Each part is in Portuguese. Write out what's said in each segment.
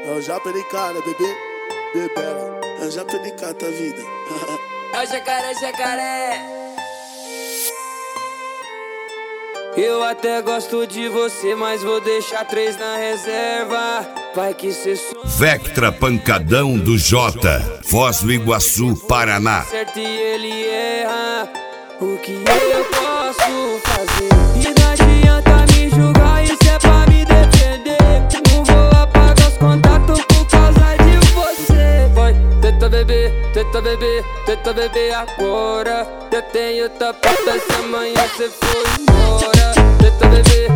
É o Japelicá, né, bebê? Bebela. É o Japelicá, tá vida. É o jacaré, jacaré. Eu até gosto de você, mas vou deixar 3 na reserva. Vai que cê sou Vectra Pancadão do Jota, Foz do Iguaçu, Paraná. certo e ele erra. O que eu posso fazer? E não adianta me julgar, isso é pra me defender. Não vou apagar os contatos por causa de você. Vai, tenta beber agora. Eu tenho tapeta se amanhã cê for embora. Tenta beber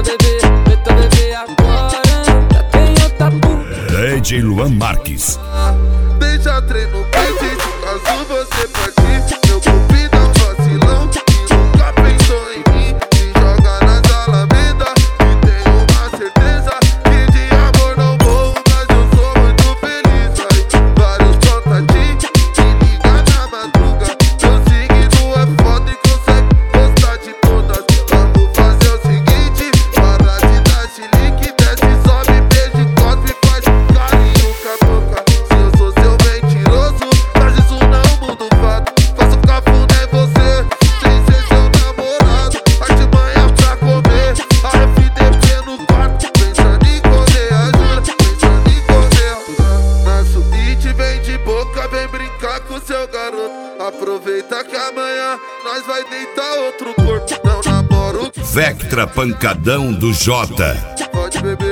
agora. Já tenho tapu. DJ Luan Marques. Deixa treino quente, caso você partir. Meu cupidão vacilão, que nunca pensou em mim. Me joga nas alamedas, e tenho uma certeza que de amor não vou, mas eu sou muito feliz. Vai, vários contatinhos, me liga na madruga. Meu signo é foda e consegue gostar de todas. Vamos fazer o seguinte, para de dar chilique, desce, sobe, beijo, cospe, faz carinho com a boca. Se eu sou seu mentiroso, mas isso não muda o fato. Faço cafuné em você, sem ser seu namorado. Artimanha pra comer, a FDP no quarto. Pensando em correr, ajuda, pensando em correr. Na suíte, vem de boca, vem brincar com seu garoto. Aproveita que amanhã nós vai deitar outro corpo. Não namoro, Vectra Pancadão do Jota. pode beber.